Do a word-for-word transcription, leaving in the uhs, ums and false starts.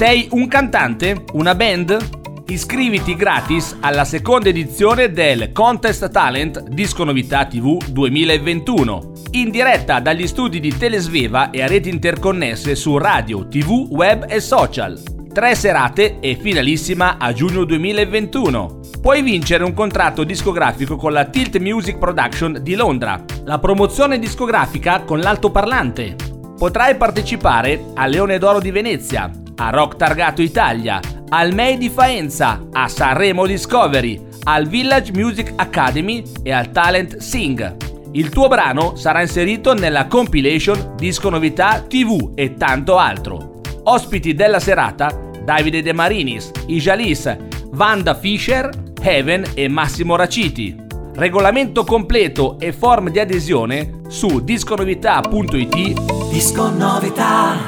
Sei un cantante? Una band? Iscriviti gratis alla seconda edizione del Contest Talent Disco Novità tivù duemilaventuno, in diretta dagli studi di Telesveva e a reti interconnesse su radio, tivù, web e social. Tre serate e finalissima a giugno duemilaventuno. Puoi vincere un contratto discografico con la Tilt Music Production di Londra, la promozione discografica con l'altoparlante. Potrai partecipare al Leone d'Oro di Venezia, a Rock Targato Italia, al M E I di Faenza, a Sanremo Discovery, al Village Music Academy e al Talent Sing. Il tuo brano sarà inserito nella compilation Disco Novità tivù e tanto altro. Ospiti della serata: Davide De Marinis, Ijalis, Wanda Fischer, Heaven e Massimo Raciti. Regolamento completo e form di adesione su disconovità punto it. Disco Novità.